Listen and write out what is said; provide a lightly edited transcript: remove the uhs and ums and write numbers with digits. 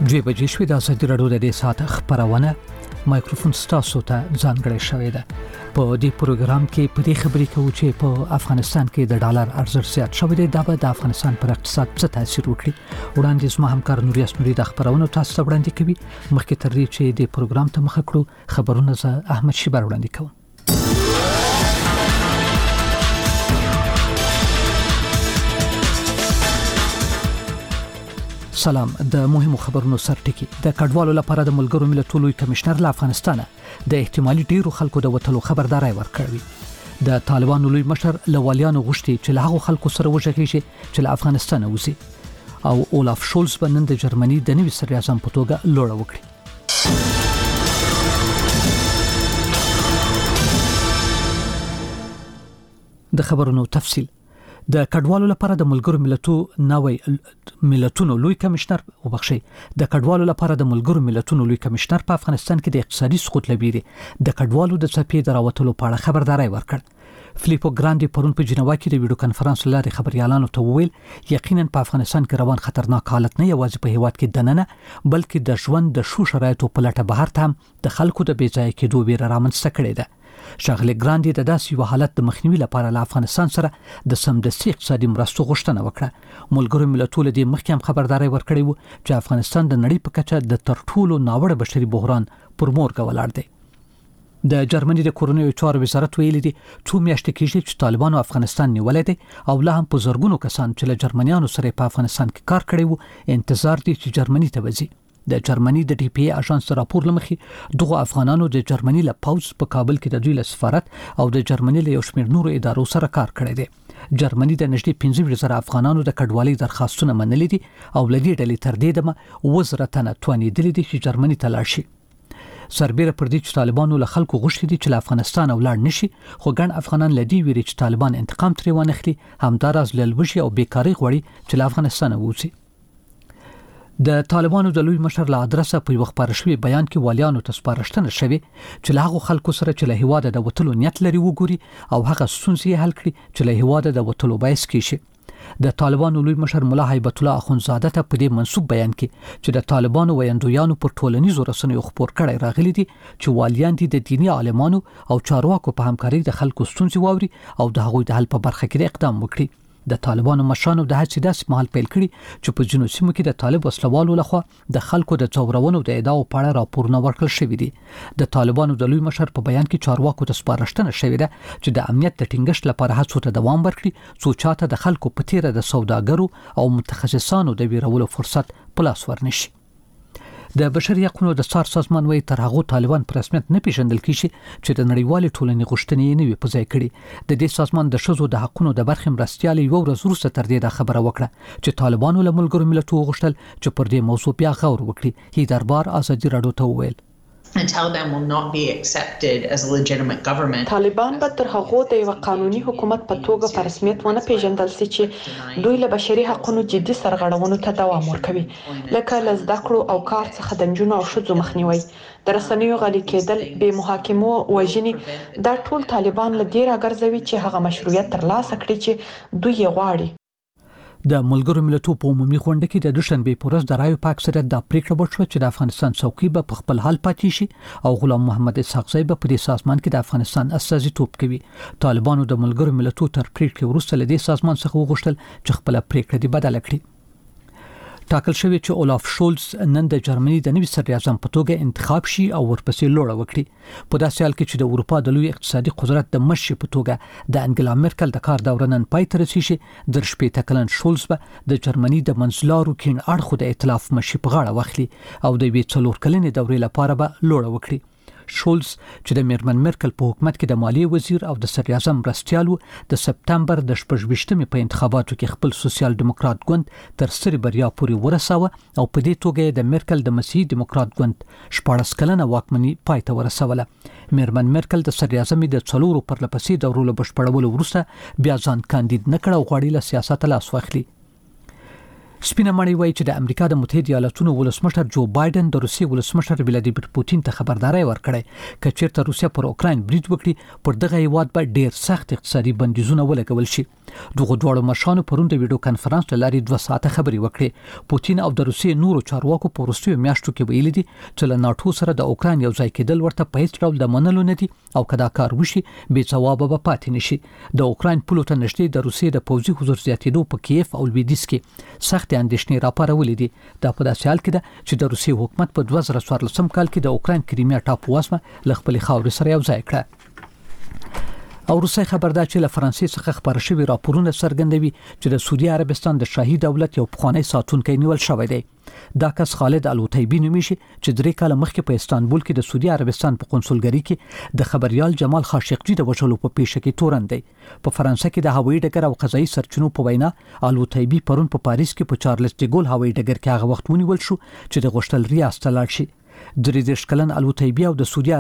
دوی بجې شوې د ازادي راډیو د دې ساعت خبرونه مایکروفون ستاسو ته ځانګړی شوی دی. په دې پروګرام کې په دې خبرې کوو چې په افغانستان کې د ډالر ارزښت زیات شوی دی. دا به د افغانستان پر اقتصاد څه تاثیر وکړي. وړاندې زما همکار نوري اسنوري د خبرونو تاسو ته وړاندې کوي. مخکې تر دې چې د پروګرام ته مخه کړو خبرونه زه احمد شیبر وړاندې کوم. سلام. د مهمو خبرونو سرټکی. د کډوالو لپاره د ملګرو ملتونو لوی کمشنر له افغانستان د احتمالي ډیرو خلکو د وټلو خبرداري ورکړی. د طالبانو لوی مشر لوالیانو غوښتي چې له هغو خلکو سره وژغېږي چې له افغانستان وځي او اولاف شولز بنن د جرمني د نوي صدر اعظم په توګه لوړ وکړي. د خبرونو تفصیل. د کډوالو لپاره د ملګرو ملتونو لوی کمشنر د کډوالو لپاره د ملګرو ملتونو لوی کمشنر په افغانستان کې د اقتصادي سقوط لبیری د کډوالو د څپې دراوتلو په اړه خبرداري ورکړ. فلیپو ګراندي پرون په جنیوا کې د ویډیو کانفرنس لارې خبريالانو ته وویل یقینا په افغانستان کې روان خطرناک حالت نه یوازې په هیواد کې دننه بلکې د ژوند د شو شرایطو په لټه بهر ته د خلکو د بیځای کېدو ویره رامنځته کړې ده. شاغلی ګراندي د داسې یو حالت د مخنیوي لپاره له افغانستان سره د سمدستي اقتصادي مرستو غوښتنه وکړه. ملګرو ملتونو د مخکې هم خبرداري ورکړې و چې افغانستان د نړۍ په کچه د ترټولو ناوړه بشري بحران پر مورګه ولاړ دی. د جرمني د کورونیو چارو وزارت ویلي دی 2 میاشتې کېږي چې طالبانو افغانستان نیولې دي او لا هم په زرګونو کسان چې له جرمنیانو سره په افغانستان کې کار کړی وو انتظار دي چې جرمني ته وځي. د جرمني د ډي پی ای اژانس راپور لمخې دغه افغانانو د جرمني له پاوز په کابل کې د دوی له سفارت او د جرمني له یو شمېر نورو ادارو سره کار کړی دی. جرمني د نږدې 15,000 افغانانو د کډوالۍ درخواستونه منلې دي او لدی ډلې تر دې دمه وزرتنه توانېدلې دي چې جرمني ته لاړ شي. سربېره پر دې چې طالبانو له خلکو غوښتي دي چې له افغانستان ولاړ نشي خو ګڼ افغانان لدی ویري چې طالبان انتقام ترې وانخلي همداراز لوږې او بیکاری غوړي چې له افغانستان ووځي. د طالبانو د لوی مشر له ادرسه په یو خبر شوی بیان کې والیانو ته سپارښتنه شوی چې له هغو خلکو سره چې له هیواده د وټلو نیت لري وګوري او هغه ستونزې حل کړي چې له هیواده د وټلو باعث کیږي. د طالبانو لوی مشر مولا هیبت الله اخونزاده ته په دې منسوب بیان کې چې د طالبانو ویندویانو پر ټولنیزو رسنیو خبر کړي راغلي دي چې والیان دي د دینی عالمانو او چارواکو په همکارۍ د خلکو ستونزې واوري او د هغوی د حل په برخه کې اقدام وکړي. د طالبانو مشرانو د هڅې داسې مهال پیل کړي چې په جنوب سیمو کې د طالب وسلوالو لخوا د خلکو د څورونو د ادعاو په اړه راپورونه ورکړل شوی دي. د طالبانو د لوی مشر په بیان کې چارواکو ته سپارښتنه شوې ده چې د امنیت د ټینګښت لپاره هڅو ته دوام ورکړي څو چاته د خلکو په تیره د سوداګرو او متخصصانو د ویرولو فرصت پلاس ورنشي. د بشري حقوقو د څار سازمان وایي تر هغه طالبان په رسمیت نه پیژندل کیږي چې د نړیوال ټولنې غوښتنې نه وي په ځای کړي. د دې سازمان د شذو د حقوقو د برخې مرستيال یو ورځ وروسته تر دې د خبره وکړه چې طالبانو له ملګرو ملتونو غوښتل چې پر دې موضوع بیا غور وکړي. هی دربار ازادي راډیو ته وویل And Taliban will not be accepted as a legitimate government. طالبان به تر هغه د یو قانوني حکومت په توګه په رسمیت ونه پیژندل شي چې دوی له بشري حقوقو جدي سرغړونو ته دوام ورکوي لکه له زده کړو او کار څخه د نجونو او ښځو مخنیوي د رسنیو غلي کېدل به محاکمو وژنې دا ټول طالبان له دې راګرځوي چې هغه مشروعیت ترلاسه کړي چې دوی یې غواړي. د ملګرو ملتونو په عمومي غونډه کې د دوشنبه په ورځ د رایو په اکثریت د پریکړه وشوه چې د افغانستان څوکۍ به په خپل حال پاتې شي او غلام محمد اسحاق زی به په دې سازمان کې د افغانستان استازیتوب کوي. طالبانو د ملګرو ملتونو تر پریکړې وروسته له دې سازمان څخه وغوښتل چې خپل پریکړه دې بدل کړي. ټاکل شوی چې اولاف شولز نن د جرمني د نوي صدر اعظم په توګه انتخاب شي او ورپسې لوړ وکړي. په داسې حال کې چې د اروپا د لوی اقتصادي قدرت د مشر په توګه د انګلا مرکل د کار دوره نن پای ته رسیږي. د 18 کلن شولز به د جرمني د منځلارو کین اړخو د ائتلاف مشر په غاړه واخلي او د 4 کلنې دورې لپاره به لوړ وکړي. شولز چې د میرمن مرکل په حکومت کې د مالیې وزیر او د صدر اعظم مرستیال د سپتمبر د 18 په انتخاباتو کې خپل سوسیال دیموکرات ګوند تر سترې بریا پورې ورساوه او په دې توګه د مرکل د مسیحي دیموکرات ګوند 14 کلنه واکمني پای ته ورسوله. میرمن مرکل د صدر اعظم د 4 پرلپسې دورو له بشپړولو وروسته بیا ځان کاندید نکړ او غواړي له سیاست لاس واخلي. سپینه مړی وایي چې د امریکا د متحده ایالاتونو ولسمشر جو بایدن د روسیې ولسمشر ولادیمیر پوتین ته خبرداري ورکړې چې چیرته روسیا پر اوکراین برید وکړي پر دغه هیواد به ډیر سخت اقتصادي بندیزونه ولګول شي. دغه دواړو مشرانو پرون د ویډیو کانفرنس لاري 2 ساعته خبري وکړي. پوتین او د روسیې نورو چارواکو په وروستیو میاشتو کې ویلي دي چې له ناتو سره د اوکران یو ځای کېدل ورته په هیڅ ډول د منلو نه دي او کدا کار وشي به ثواب به پاتې نشي. د اوکران پولو ته نږدې د روسیې د پوځي حضور زیاتېدو په کیف او لویدیس کې سخت اندېښنې راپارولې دي. دا په داسې حال کې ده چې د روسیې حکومت په 2014 کال کې د اوکران کریمیا ټاپو واسمه ل خپل خاورې سره یو ځای کړه. او روسي خبردار چې له فرانسې څخه خبر شوی راپورونه څرګندوي چې د سعودي عربستان د شاهي دولت یو پخوانی ساتونکی نیول شوی دی. دا کس خالد الوطیبی نومیږي چې 3 کال مخکې په استانبول کې د سعودي عربستان په قونسلګری کې د خبريال جمال خاشقجي د وژلو په پیښه کې تورن دی. په فرانسه کې د هوایي ډګر او قضایي سرچینو په وینا الوطیبی پرون په پاریس کې په چارلز ډیګول هوایي ډګر کې هغه وخت ونیول شو چې د غشتل ریاست لاړ شي. 33 کلن الوطیبی او د سعودي